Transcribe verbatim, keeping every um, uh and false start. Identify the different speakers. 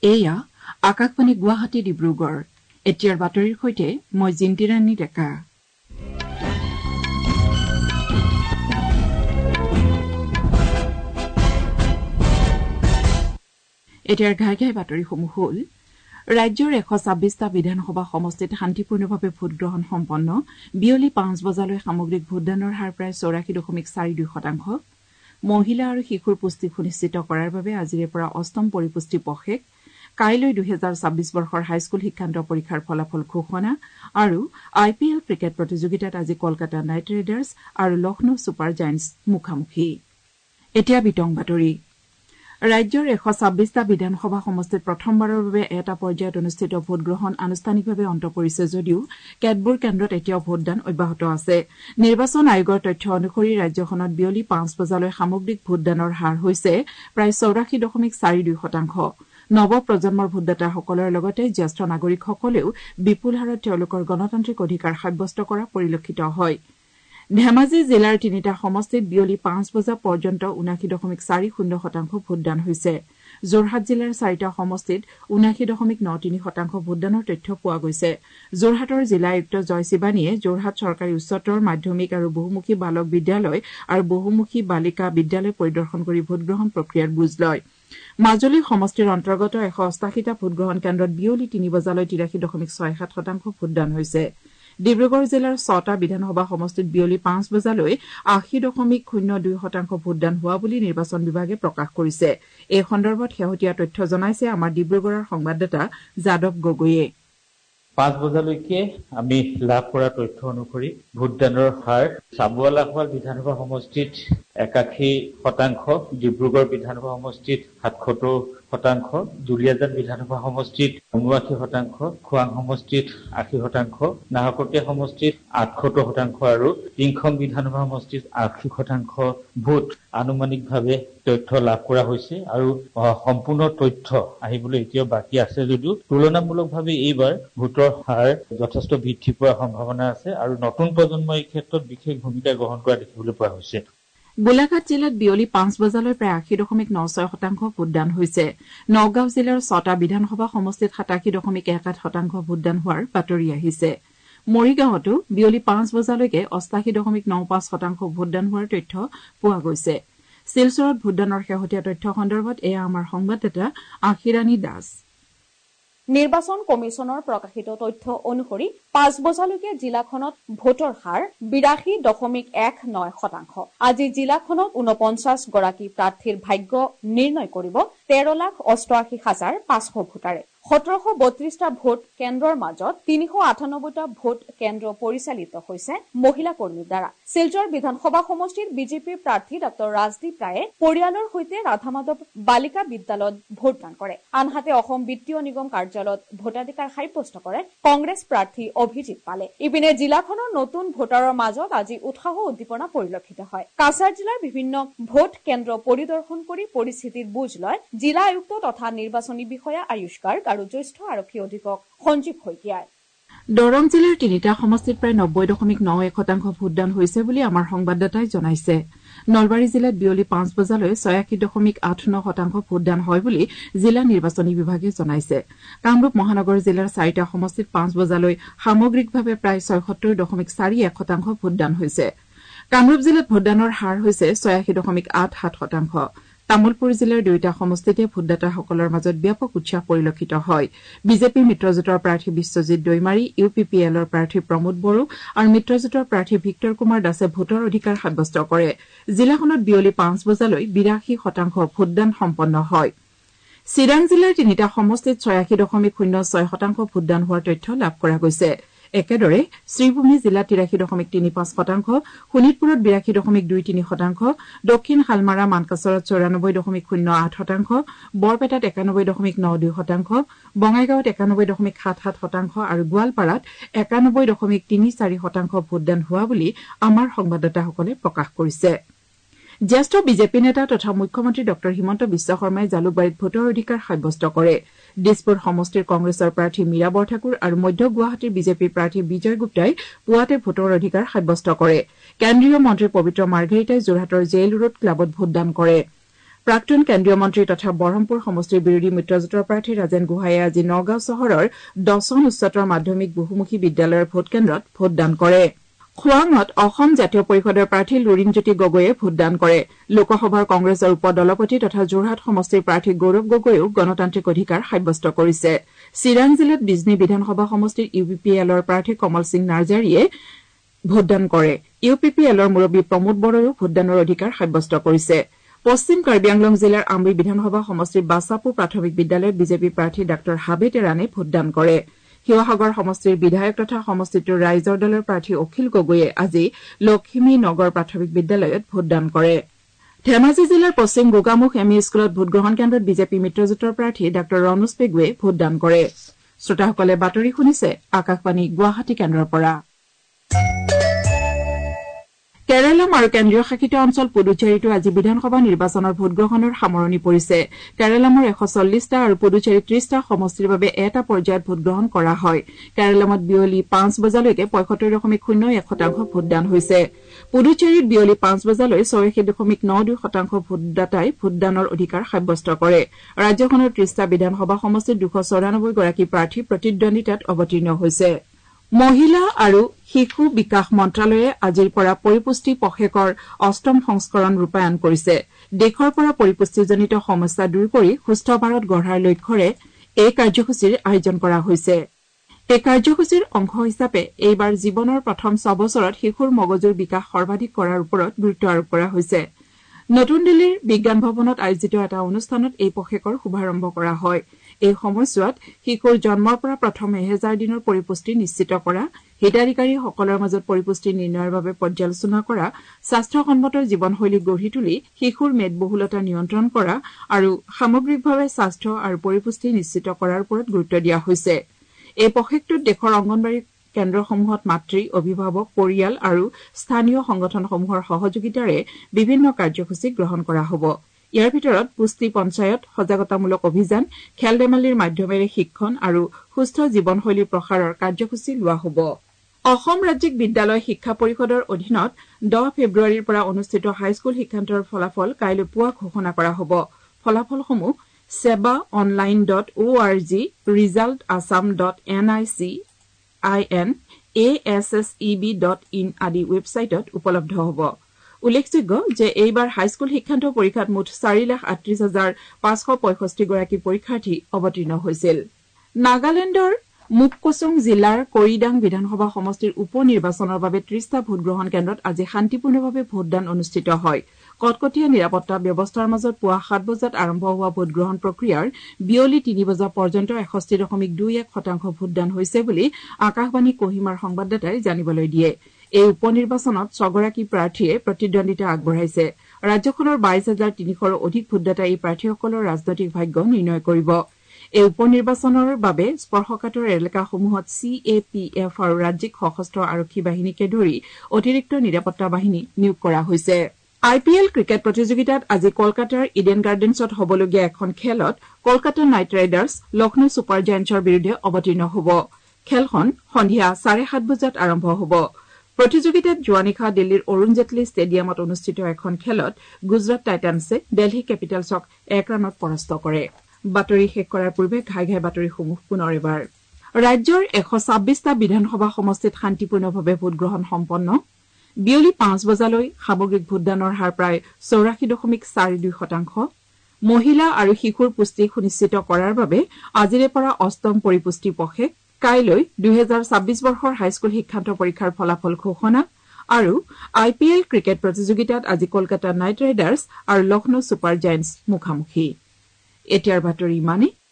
Speaker 1: এয়া আকাশবাণী গুৱাহাটী ডিব্ৰুগড় এতিয়াৰ বাতৰিৰ সৈতে মই জিন্তিৰাণী ডেকা এতিয়াৰ ঘাই ঘাই বাতৰিসমূহ হ'ল ৰাজ্যৰ এশ ছাব্বিছটা বিধানসভা সমষ্টিত শান্তিপূৰ্ণভাৱে ভোটগ্ৰহণ সম্পন্ন বিয়লি পাঁচ বজালৈ সামগ্ৰিক ভোটদানৰ হাৰ প্ৰায় চৌৰাশী দশমিক চাৰি দুই শতাংশ মহিলা আৰু শিশুৰ পুষ্টি সুনিশ্চিত কৰাৰ বাবে আজিৰে পৰা অষ্টম পৰিপুষ্টি পষেক কাইলৈ দুহেজাৰ ছাব্বিছ বৰ্ষৰ হাইস্কুল শিক্ষান্ত পৰীক্ষাৰ ফলাফল ঘোষণা আৰু আই পি এল ক্ৰিকেট প্ৰতিযোগিতাত আজি কলকাতা নাইট ৰাইডাৰ্ছ আৰু লক্ষ্ণৌ ছুপাৰ জায়েণ্টছ মুখামুখি এতিয়া বিতং বাতৰি ৰাজ্যৰ এশ ছাব্বিছটা বিধানসভা সমষ্টিত প্ৰথমবাৰৰ বাবে এটা পৰ্যায়ত অনুষ্ঠিত ভোটগ্ৰহণ আনুষ্ঠানিকভাৱে অন্ত পৰিছে যদিও কেতবোৰ কেন্দ্ৰত এতিয়াও ভোটদান অব্যাহত আছে নিৰ্বাচন আয়োগৰ তথ্য অনুসৰি ৰাজ্যখনত বিয়লি পাঁচ বজালৈ সামগ্ৰিক ভোটদানৰ হাৰ হৈছে প্ৰায় চৌৰাশী দশমিক চাৰি দুই শতাংশ নৱ প্ৰজন্মৰ ভোটদাতাসকলৰ লগতে জ্যেষ্ঠ নাগৰিকসকলেও বিপুল হাৰত তেওঁলোকৰ গণতান্ত্ৰিক অধিকাৰ সাব্যস্ত কৰা পৰিলক্ষিত হয় ধেমাজি জিলাৰ তিনিটা সমষ্টিত বিয়লি পাঁচ বজা পৰ্যন্ত ঊনাশী দশমিক চাৰি শূন্য শতাংশ ভোটদান হৈছে যোৰহাট জিলাৰ চাৰিটা সমষ্টিত ঊনাশী দশমিক ন তিনি শতাংশ ভোটদানৰ তথ্য পোৱা গৈছে যোৰহাটৰ জিলা আয়ুক্ত জয় শিৱানীয়ে যোৰহাট চৰকাৰী উচ্চতৰ মাধ্যমিক আৰু বহুমুখী বালক বিদ্যালয় আৰু বহুমুখী বালিকা বিদ্যালয় পৰিদৰ্শন কৰি ভোটগ্ৰহণ প্ৰক্ৰিয়াৰ বুজ লয় মাজুলী সমষ্টিৰ অন্তৰ্গত এশ অষ্টাশীটা ভোটগ্ৰহণ কেন্দ্ৰত বিয়লি তিনি বজালৈ তিৰাশী দশমিক ছয় সাত শতাংশ ভোটদান হৈছে ডিব্ৰুগড় জিলাৰ ছটা বিধানসভা সমষ্টিত বিয়লি পাঁচ বজালৈ আশী দশমিক শূন্য দুই শতাংশ ভোটদান হোৱা বুলি নিৰ্বাচন বিভাগে প্ৰকাশ কৰিছে এই সন্দৰ্ভত শেহতীয়া তথ্য জনাইছে আমাৰ ডিব্ৰুগড়ৰ সংবাদদাতা যাদৱ গগৈয়ে
Speaker 2: পাঁচ বজালৈকে আমি লাভ কৰা তথ্য অনুসৰি ভোটদানৰ হাৰ চাবুৱালাখোৱাল বিধানসভা সমষ্টিত একাশী শতাংশ ডিব্ৰুগড় বিধানসভা সমষ্টিত সাতসত্তৰ শতাংশ দুলীয়াজান বিধানসভা সমষ্টিত ঊনআশী শতাংশ খোৱাং সমষ্টিত আশী শতাংশ নাহৰকটীয়া সমষ্টিত আঠসত্তৰ শতাংশ আৰু টিংখং বিধানসভা সমষ্টিত আশী শতাংশ ভোট আনুমানিকভাৱে তথ্য লাভ কৰা হৈছে আৰু সম্পূৰ্ণ তথ্য আহিবলৈ এতিয়াও বাকী আছে যদিও তুলনামূলকভাৱে এইবাৰ ভোটৰ হাৰ যথেষ্ট বৃদ্ধি পোৱাৰ সম্ভাৱনা আছে আৰু নতুন প্ৰজন্মই এই ক্ষেত্ৰত বিশেষ ভূমিকা গ্ৰহণ কৰা দেখিবলৈ পোৱা হৈছে
Speaker 1: গোলাঘাট জিলাত বিয়লি পাঁচ বজালৈ প্ৰায় আশী দশমিক ন ছয় শতাংশ ভোটদান হৈছে নগাঁও জিলাৰ ছটা বিধানসভা সমষ্টিত সাতাশী দশমিক এক আঠ শতাংশ ভোটদান হোৱাৰ বাতৰি আহিছে মৰিগাঁৱতো বিয়লি পাঁচ বজালৈকে অষ্টাশী দশমিক ন পাঁচ শতাংশ ভোটদান হোৱাৰ তথ্য পোৱা গৈছে শিলচৰত ভোটদানৰ শেহতীয়া তথ্য সন্দৰ্ভত এয়া আমাৰ সংবাদদাতা আশিৰাণী দাস
Speaker 3: নিৰ্বাচন কমিছনৰ প্ৰকাশিত তথ্য অনুসৰি পাঁচ বজালৈকে জিলাখনত ভোটৰ হাৰ বিৰাশী দশমিক এক নয় শতাংশ আজি জিলাখনত ঊনপঞ্চাছ গৰাকী প্ৰাৰ্থীৰ ভাগ্য নিৰ্ণয় কৰিব তেৰ লাখ অষ্টআশী হাজাৰ পাঁচশ ভোটাৰে সোতৰশ বত্ৰিশটা ভোট কেন্দ্ৰৰ মাজত তিনিশ আঠানব্বৈটা ভোট কেন্দ্ৰ পৰিচালিত হৈছে মহিলা কৰ্মীৰ দ্বাৰা শিলচৰ বিধানসভা সমষ্টিৰ বিজেপিৰ প্ৰাৰ্থী ডঃ ৰাজদীপ ৰায়ে পৰিয়ালৰ সৈতে ৰাধামাধৱ বালিকা বিদ্যালয়ত ভোটদান কৰে আনহাতে অসম বিত্তীয় নিগম কাৰ্যালয়ত ভোটাধিকাৰ সাব্যস্ত কৰে কংগ্ৰেছ প্ৰাৰ্থী অভিজিৎ পালে ইপিনে জিলাখনৰ নতুন ভোটাৰৰ মাজত আজি উৎসাহ উদ্দীপনা পৰিলক্ষিত হয় কাছাৰ জিলাৰ বিভিন্ন ভোট কেন্দ্ৰ পৰিদৰ্শন কৰি পৰিস্থিতিৰ বুজ লয় জিলা আয়ুক্ত তথা নিৰ্বাচনী বিষয়া আয়ুষ গাৰ্গ আৰু জ্যেষ্ঠ আৰক্ষী অধীক্ষক সঞ্জীৱ শইকীয়াই
Speaker 1: দৰং জিলাৰ তিনিটা সমষ্টিত প্ৰায় নব্বৈ দশমিক ন এক শতাংশ ভোটদান হৈছে বুলি আমাৰ সংবাদদাতাই জনাইছে নলবাৰী জিলাত বিয়লি পাঁচ বজালৈ ছয়াশী দশমিক আঠ ন শতাংশ ভোটদান হয় বুলি জিলা নিৰ্বাচনী বিভাগে জনাইছে কামৰূপ মহানগৰ জিলাৰ চাৰিটা সমষ্টিত পাঁচ বজালৈ সামগ্ৰিকভাৱে প্ৰায় ছয়সত্তৰ দশমিক চাৰি এক শতাংশ ভোটদান হৈছে কামৰূপ জিলাত ভোটদানৰ হাৰ হৈছে ছয়াশী দশমিক আঠ সাত শতাংশ তামুলপুৰ জিলাৰ দুয়োটা সমষ্টিতে ভোটদাতাসকলৰ মাজত ব্যাপক উৎসাহ পৰিলক্ষিত হয় বিজেপিৰ মিত্ৰজোঁটৰ প্ৰাৰ্থী Biswajit Daimary U P P এলৰ প্ৰাৰ্থী প্ৰমোদ বড়ো আৰু মিত্ৰজোঁটৰ প্ৰাৰ্থী ভিক্টৰ কুমাৰ দাসে ভোটৰ অধিকাৰ সাব্যস্ত কৰে জিলাখনত বিয়লি পাঁচ বজালৈ বিৰাশী শতাংশ ভোটদান সম্পন্ন হয় চিৰাং জিলাৰ তিনিটা সমষ্টিত ছয়াশী দশমিক শূন্য ছয় শতাংশ ভোটদান হোৱাৰ তথ্য লাভ কৰা গৈছে একেদৰে শ্ৰীভূমি জিলাত তিৰাশী দশমিক তিনি পাঁচ শতাংশ শোণিতপুৰত বিৰাশী দশমিক দুই তিনি শতাংশ দক্ষিণ শালমাৰা মানকাছৰত চৌৰানব্বৈ দশমিক শূন্য আঠ শতাংশ বৰপেটাত একানব্বৈ দশমিক ন দুই শতাংশ বঙাইগাঁৱত একানব্বৈ দশমিক সাত সাত শতাংশ আৰু গোৱালপাৰাত একানব্বৈ দশমিক তিনি চাৰি শতাংশ ভোটদান হোৱা বুলি আমাৰ সংবাদদাতাসকলে প্ৰকাশ কৰিছে জ্যেষ্ঠ বিজেপি নেতা তথা মুখ্যমন্ত্ৰী ডঃ হিমন্ত বিশ্ব শৰ্মাই জালুকবাৰীত ভোটৰ অধিকাৰ সাব্যস্ত কৰে দিছপুৰ সমষ্টিৰ কংগ্ৰেছৰ প্ৰাৰ্থী মীৰা বৰঠাকুৰ আৰু মধ্য গুৱাহাটীৰ বিজেপিৰ প্ৰাৰ্থী বিজয় গুপ্তাই পুৱাতে ভোটৰ অধিকাৰ সাব্যস্ত কৰে কেন্দ্ৰীয় মন্ত্ৰী পবিত্ৰ মাৰ্ঘেৰিটাই যোৰহাটৰ জেইল ৰোড ক্লাবত ভোটদান কৰে প্ৰাক্তন কেন্দ্ৰীয় মন্ত্ৰী তথা বৰহমপুৰ সমষ্টিৰ বিৰোধী মিত্ৰজোঁটৰ প্ৰাৰ্থী ৰাজেন গোহাঁয়ে আজি নগাঁও চহৰৰ দছন উচ্চতৰ মাধ্যমিক বহুমুখী বিদ্যালয়ৰ ভোটকেন্দ্ৰত ভোটদান কৰে খোৱাঙত অসম জাতীয় পৰিষদৰ প্ৰাৰ্থী লুৰিণজ্যোতি গগৈয়ে ভোটদান কৰে লোকসভাৰ কংগ্ৰেছৰ উপদলপতি তথা যোৰহাট সমষ্টিৰ প্ৰাৰ্থী গৌৰৱ গগৈয়েও গণতান্ত্ৰিক অধিকাৰ সাব্যস্ত কৰিছে চিৰাং জিলাত বিজনী বিধানসভা সমষ্টিৰ ইউ পি পি এলৰ প্ৰাৰ্থী কমল সিং নাৰ্জাৰীয়ে ভোটদান কৰে ইউ পি পি এলৰ মুৰব্বী প্ৰমোদ বড়োও ভোটদানৰ অধিকাৰ সাব্যস্ত কৰিছে পশ্চিম কাৰ্বি আংলং জিলাৰ আমৰি বিধানসভা সমষ্টিৰ বাছাপুৰ প্ৰাথমিক বিদ্যালয়ত বিজেপি প্ৰাৰ্থী ডাঃ হাবে তেৰানে ভোটদান কৰে শিৱসাগৰ সমষ্টিৰ বিধায়ক তথা সমষ্টিটোৰ ৰাইজৰ দলৰ প্ৰাৰ্থী অখিল গগৈয়ে আজি লখিমী নগৰ প্ৰাথমিক বিদ্যালয়ত ভোটদান কৰে ধেমাজি জিলাৰ পশ্চিম গোগামুখ এম ই স্কুলত ভোটগ্ৰহণ কেন্দ্ৰত বিজেপি মিত্ৰজোঁটৰ প্ৰাৰ্থী ডাঃ ৰণোজ পেগুৱে ভোটদান কৰে শ্ৰোতাসকলে বাতৰি শুনিছে আকাশবাণী গুৱাহাটী কেন্দ্ৰৰ পৰা কেৰালাম আৰু কেন্দ্ৰীয় শাসিত অঞ্চল পুডুচেৰীতো আজি বিধানসভা নিৰ্বাচনৰ ভোটগ্ৰহণৰ সামৰণি পৰিছে কেৰালামৰ এশ চল্লিছটা আৰু পুডুচেৰীৰ ত্ৰিশটা সমষ্টিৰ বাবে এটা পৰ্যায়ত ভোটগ্ৰহণ কৰা হয় কেৰালামত বিয়লি পাঁচ বজালৈকে পঁয়সত্তৰ দশমিক শূন্য এক শতাংশ ভোটদান হৈছে পুডুচেৰীত বিয়লি পাঁচ বজালৈ ছয়াশী দশমিক ন দুই শতাংশ ভোটদাতাই ভোটদানৰ অধিকাৰ সাব্যস্ত কৰে ৰাজ্যখনৰ ত্ৰিশটা বিধানসভা সমষ্টিত দুশ চৌৰানব্বৈ গৰাকী প্ৰাৰ্থী প্ৰতিদ্বন্দ্বিতাত অৱতীৰ্ণ হৈছে মহিলা আৰু শিশু বিকাশ মন্ত্ৰালয়ে আজিৰ পৰা পৰিপুষ্টি পষেকৰ অষ্টম সংস্কৰণ ৰূপায়ণ কৰিছে দেশৰ পৰা পৰিপুষ্টিজনিত সমস্যা দূৰ কৰি সুস্থ ভাৰত গঢ়াৰ লক্ষ্যৰে এই কাৰ্যসূচীৰ আয়োজন কৰা হৈছে এই কাৰ্যসূচীৰ অংশ হিচাপে এইবাৰ জীৱনৰ প্ৰথম ছবছৰত শিশুৰ মগজুৰ বিকাশ সৰ্বাধিক কৰাৰ ওপৰত গুৰুত্ব আৰোপ কৰা হৈছে নতুন দিল্লীৰ বিজ্ঞান ভৱনত আয়োজিত এটা অনুষ্ঠানত এই পষেকৰ শুভাৰম্ভ কৰা হয় এই সময়ছোৱাত শিশুৰ জন্মৰ পৰা প্ৰথম এহেজাৰ দিনৰ পৰিপুষ্টি নিশ্চিত কৰা হিতাধিকাৰীসকলৰ মাজত পৰিপুষ্টি নিৰ্ণয়ৰ বাবে পৰ্যালোচনা কৰা স্বাস্থ্যসন্মত জীৱনশৈলী গঢ়ি তুলি শিশুৰ মেদবহুলতা নিয়ন্ত্ৰণ কৰা আৰু সামগ্ৰিকভাৱে স্বাস্থ্য আৰু পৰিপুষ্টি নিশ্চিত কৰাৰ ওপৰত গুৰুত্ব দিয়া হৈছে এই পষেকটোত দেশৰ অংগনবাড়ী কেন্দ্ৰসমূহত মাতৃ অভিভাৱক পৰিয়াল আৰু স্থানীয় সংগঠনসমূহৰ সহযোগিতাৰে বিভিন্ন কাৰ্যসূচী গ্ৰহণ কৰা হ'ব ইয়াৰ ভিতৰত পুষ্টি পঞ্চায়ত সজাগতামূলক অভিযান খেল ধেমালিৰ মাধ্যমেৰে শিক্ষণ আৰু সুস্থ জীৱনশৈলী প্ৰসাৰৰ কাৰ্যসূচী লোৱা হ'ব অসম ৰাজ্যিক বিদ্যালয় শিক্ষা পৰিষদৰ অধীনত দহ ফেব্ৰুৱাৰীৰ পৰা অনুষ্ঠিত হাইস্কুল শিক্ষান্তৰ ফলাফল কাইলৈ পুৱা ঘোষণা কৰা হ'ব ফলাফলসমূহ সেবা online dot O' R G result Assam dot N I C I N A S S E B dot in আদি ৱেবছাইটত উপলব্ধ হ'ব উল্লেখযোগ্য যে এইবাৰ হাইস্কুল শিক্ষান্ত পৰীক্ষাত মুঠ চাৰি লাখ আঠত্ৰিশ হাজাৰ পাঁচশ পঁয়ষষ্ঠি গৰাকী পৰীক্ষাৰ্থী অৱতীৰ্ণ হৈছিল নাগালেণ্ডৰ মুককচুং জিলাৰ কৰিডাং বিধানসভা সমষ্টিৰ উপ নিৰ্বাচনৰ বাবে ত্ৰিশটা ভোটগ্ৰহণ কেন্দ্ৰত আজি শান্তিপূৰ্ণভাৱে ভোটদান অনুষ্ঠিত হয় কটকটীয়া নিৰাপত্তা ব্যৱস্থাৰ মাজত পুৱা সাত বজাত আৰম্ভ হোৱা ভোটগ্ৰহণ প্ৰক্ৰিয়াৰ বিয়লি তিনি বজা পৰ্যন্ত এষষ্ঠি দশমিক দুই এক শতাংশ ভোটদান হৈছে বুলি আকাশবাণী কহিমাৰ সংবাদদাতাই জানিবলৈ দিয়ে এই উপ নিৰ্বাচনত ছগৰাকী প্ৰাৰ্থীয়ে প্ৰতিদ্বন্দ্বিতা আগবঢ়াইছে ৰাজ্যখনৰ বাইশ হাজাৰ তিনিশৰো অধিক ভোটদাতাই এই প্ৰাৰ্থীসকলৰ ৰাজনৈতিক ভাগ্য নিৰ্ণয় কৰিব এই উপ নিৰ্বাচনৰ বাবে স্পৰ্শকাতৰ এলেকাসমূহত চি এ পি এফ আৰু ৰাজ্যিক সশস্ত্ৰ আৰক্ষী বাহিনীকে ধৰি অতিৰিক্ত নিৰাপত্তা বাহিনী নিয়োগ কৰা হৈছে আই পি এল ক্ৰিকেট প্ৰতিযোগিতাত আজি কলকাতাৰ ইডেন গাৰ্ডেন্সত হ'বলগীয়া এখন খেলত Kolkata Knight Riders Lucknow Super জায়েণ্টছৰ বিৰুদ্ধে অৱতীৰ্ণ হ'ব খেলখন সন্ধিয়া চাৰে সাত বজাত আৰম্ভ হ'ব প্ৰতিযোগিতাত যোৱা নিশা দিল্লীৰ অৰুণ জেটলী ষ্টেডিয়ামত অনুষ্ঠিত এখন খেলত গুজৰাট টাইটানছে দিল্লী কেপিটেলছক এক ৰানত পৰাস্ত কৰে বাতৰি শেষ কৰাৰ পূৰ্বে ঘাই ঘাই বাতৰিসমূহ পুনৰ এবাৰ ৰাজ্যৰ এশ ছাব্বিছটা বিধানসভা সমষ্টিত শান্তিপূৰ্ণভাৱে ভোটগ্ৰহণ সম্পন্ন বিয়লি পাঁচ বজালৈ সামগ্ৰিক ভোটদানৰ হাৰ প্ৰায় চৌৰাশী দশমিক চাৰি দুই শতাংশ মহিলা আৰু শিশুৰ পুষ্টি সুনিশ্চিত কৰাৰ বাবে আজিৰে পৰা অষ্টম পৰিপুষ্টি পষেক কাইলৈ দুহেজাৰ ছাব্বিছ বৰ্ষৰ হাইস্কুল শিক্ষান্ত পৰীক্ষাৰ ফলাফল ঘোষণা আৰু আই পি এল ক্ৰিকেট প্ৰতিযোগিতাত আজি কলকাতা নাইট ৰাইডাৰ্ছ আৰু লক্ষ্ণৌ ছুপাৰ জায়েণ্টছ মুখামুখি এতিয়াৰ বাতৰি ইমানেই